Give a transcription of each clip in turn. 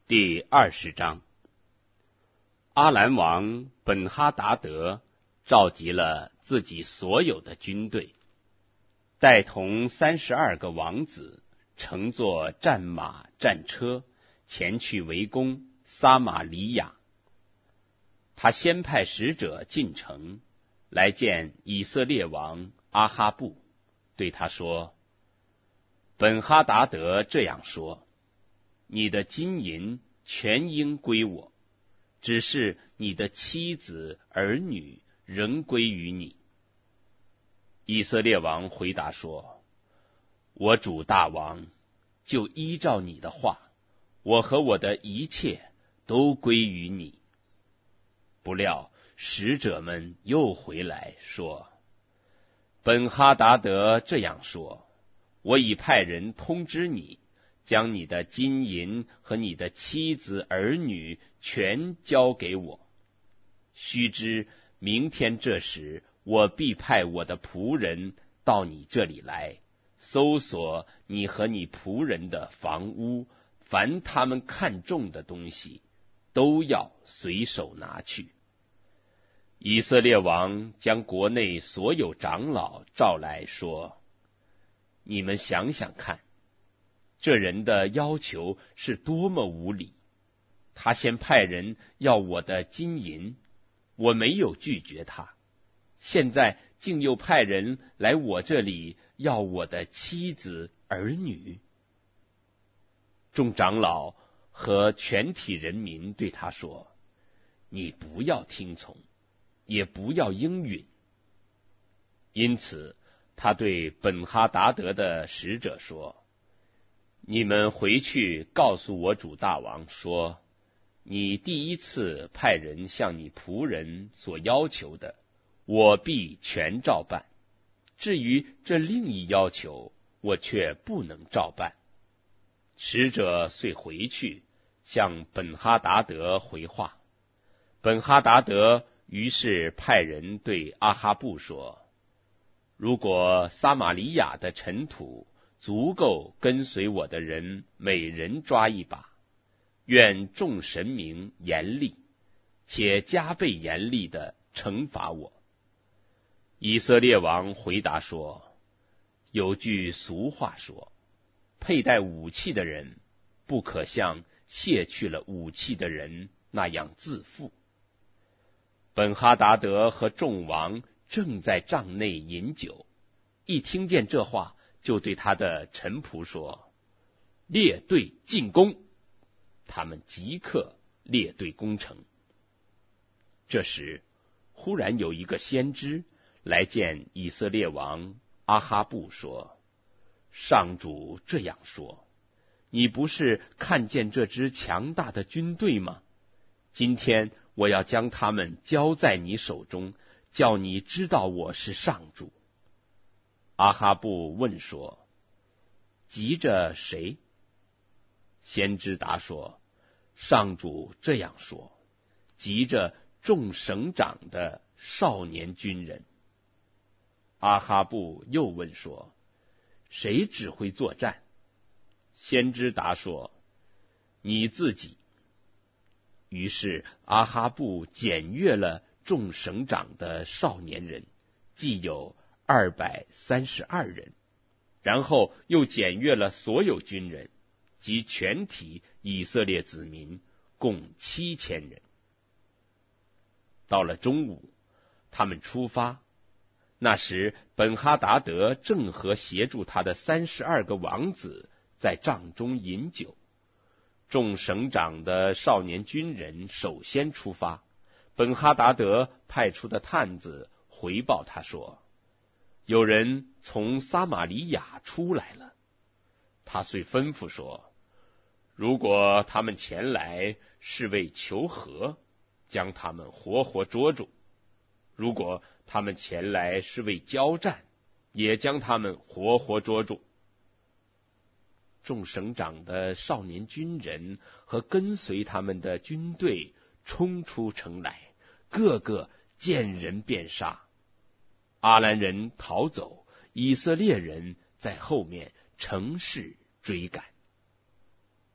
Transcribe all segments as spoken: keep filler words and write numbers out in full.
第二十章，阿兰王本哈达德召集了自己所有的军队，带同三十二个王子，乘坐战马战车，前去围攻撒马利亚。他先派使者进城，来见以色列王阿哈布，对他说：本哈达德这样说，你的金银全应归我，只是你的妻子儿女仍归于你。以色列王回答说：我主大王，就依照你的话，我和我的一切都归于你。不料使者们又回来说：本哈达德这样说，我已派人通知你，将你的金银和你的妻子儿女全交给我。须知明天这时，我必派我的仆人到你这里来，搜索你和你仆人的房屋，凡他们看中的东西，都要随手拿去。以色列王将国内所有长老召来说：你们想想看，这人的要求是多么无理！他先派人要我的金银，我没有拒绝他，现在竟又派人来我这里要我的妻子儿女。众长老和全体人民对他说：你不要听从，也不要应允。因此他对本哈达德的使者说：你们回去告诉我主大王说，你第一次派人向你仆人所要求的，我必全照办。至于这另一要求，我却不能照办。使者遂回去向本哈达德回话。本哈达德于是派人对阿哈布说：如果撒马利亚的尘土足够跟随我的人每人抓一把，愿众神明严厉，且加倍严厉地惩罚我。以色列王回答说：有句俗话说，佩戴武器的人不可像卸去了武器的人那样自负。本哈达德和众王正在帐内饮酒，一听见这话，就对他的臣仆说：列队进攻。他们即刻列队攻城。这时忽然有一个先知来见以色列王阿哈布说：上主这样说，你不是看见这支强大的军队吗？今天我要将他们交在你手中，叫你知道我是上主。阿哈布问说：急着谁？先知答说：上主这样说，急着众省长的少年军人。阿哈布又问说：谁指挥作战？先知答说：你自己。于是阿哈布检阅了众省长的少年人，计有二百三十二人，然后又检阅了所有军人及全体以色列子民，共七千人。到了中午，他们出发。那时本哈达德正和协助他的三十二个王子在帐中饮酒。众省长的少年军人首先出发，本哈达德派出的探子回报他说：有人从撒马利亚出来了。他遂吩咐说：如果他们前来是为求和，将他们活活捉住；如果他们前来是为交战，也将他们活活捉住。众省长的少年军人和跟随他们的军队冲出城来，个个见人便杀。阿兰人逃走，以色列人在后面乘势追赶。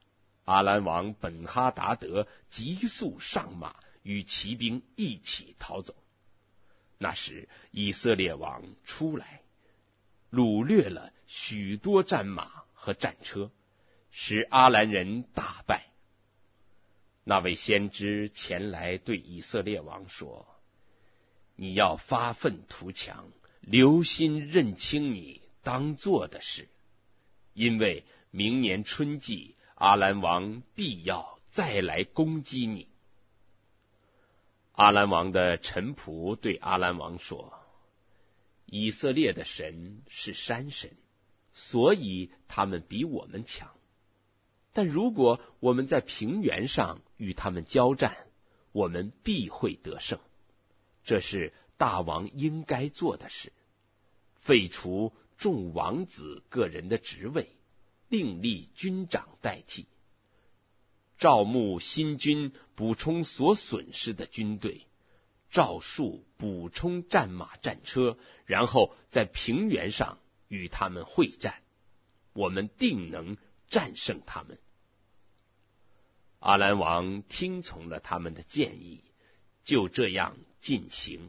阿兰王本哈达德急速上马，与骑兵一起逃走。那时以色列王出来，掳掠了许多战马和战车，使阿兰人大败。那位先知前来对以色列王说：你要发愤图强，留心认清你当做的事，因为明年春季阿兰王必要再来攻击你。阿兰王的臣仆对阿兰王说：以色列的神是山神，所以他们比我们强。但如果我们在平原上与他们交战，我们必会得胜。这是大王应该做的事，废除众王子个人的职位，另立军长代替，招募新军，补充所损失的军队，照数补充战马战车，然后在平原上与他们会战，我们定能战胜他们。阿兰王听从了他们的建议，就这样进行。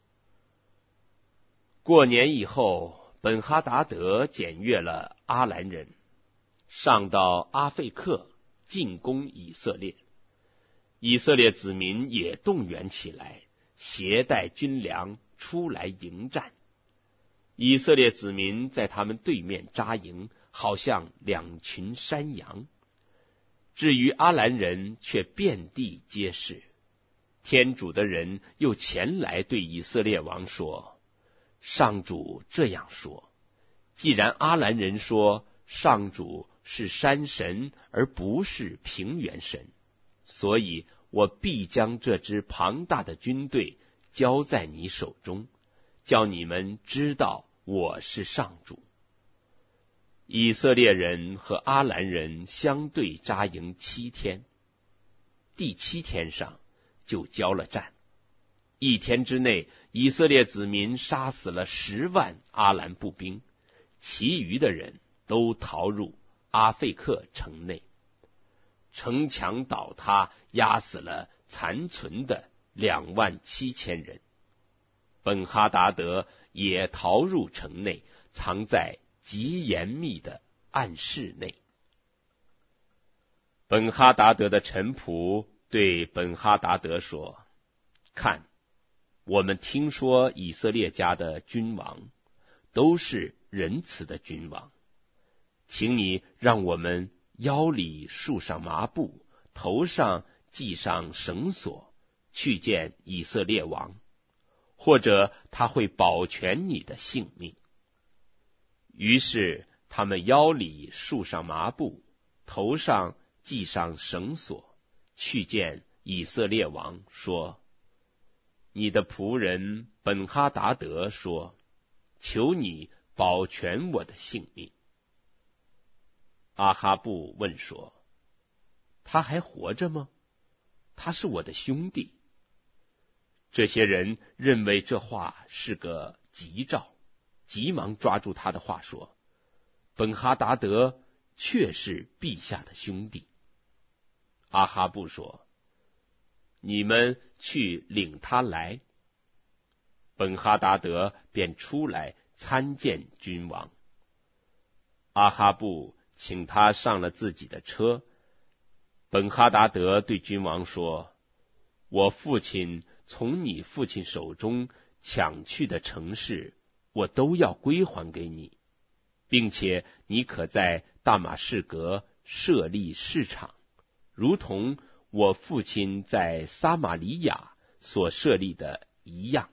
过年以后，本哈达德检阅了阿兰人，上到阿费克进攻以色列。以色列子民也动员起来，携带军粮出来迎战。以色列子民在他们对面扎营，好像两群山羊。至于阿兰人却遍地皆是。天主的人又前来对以色列王说：上主这样说，既然阿兰人说上主是山神而不是平原神，所以我必将这支庞大的军队交在你手中，叫你们知道我是上主。以色列人和阿兰人相对扎营七天，第七天上就交了战。一天之内，以色列子民杀死了十万阿兰步兵，其余的人都逃入阿费克城内。城墙倒塌，压死了残存的两万七千人。本哈达德也逃入城内，藏在极严密的暗室内。本哈达德的臣仆对本哈达德说：看，我们听说以色列家的君王都是仁慈的君王，请你让我们腰里束上麻布，头上系上绳索，去见以色列王，或者他会保全你的性命。于是他们腰里束上麻布，头上系上绳索，去见以色列王，说：你的仆人本哈达德说，求你保全我的性命。阿哈布问说：他还活着吗？他是我的兄弟。这些人认为这话是个吉兆，急忙抓住他的话说：本哈达德确是陛下的兄弟。阿哈布说：你们去领他来。本哈达德便出来参见君王。阿哈布请他上了自己的车。本哈达德对君王说：我父亲从你父亲手中抢去的城市，我都要归还给你，并且你可在大马士革设立市场，如同我父亲在撒玛利亚所设立的一样。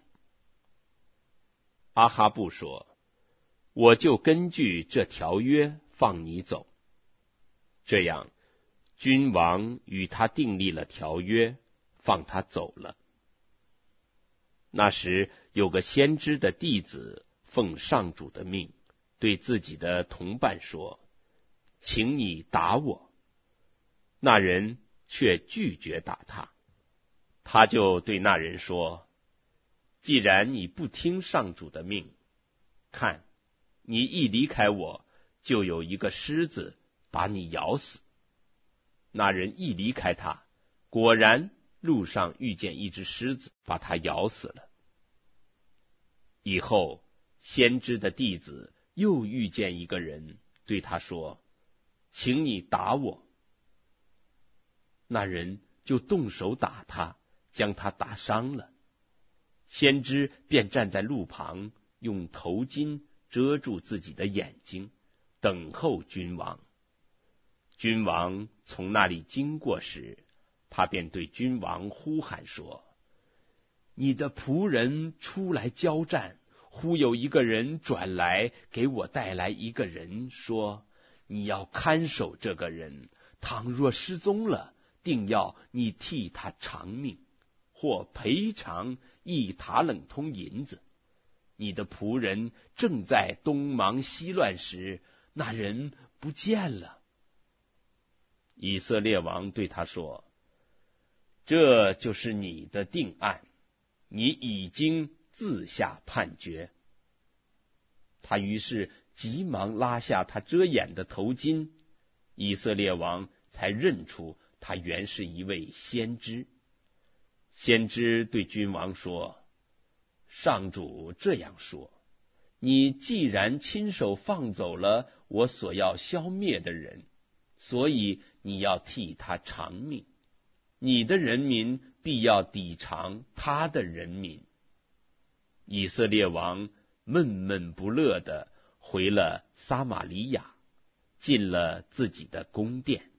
阿哈布说：我就根据这条约放你走。这样，君王与他订立了条约，放他走了。那时有个先知的弟子奉上主的命，对自己的同伴说：请你打我。那人却拒绝打他。他就对那人说：既然你不听上主的命，看，你一离开我，就有一个狮子把你咬死。 那人一离开他，果然路上遇见一只狮子，把他咬死了。以后，先知的弟子又遇见一个人，对他说：“请你打我。”那人就动手打他，将他打伤了。先知便站在路旁，用头巾遮住自己的眼睛，等候君王。君王从那里经过时，他便对君王呼喊说：“你的仆人出来交战，忽有一个人转来，给我带来一个人，说：你要看守这个人，倘若失踪了，定要你替他偿命，或赔偿一塔冷通银子。你的仆人正在东忙西乱时，那人不见了。”以色列王对他说：“这就是你的定案，你已经自下判决。”他于是急忙拉下他遮掩的头巾，以色列王才认出他原是一位先知。先知对君王说：“上主这样说，你既然亲手放走了我所要消灭的人，所以你要替他偿命，你的人民必要抵偿他的人民。”以色列王闷闷不乐地回了撒玛利亚，进了自己的宫殿。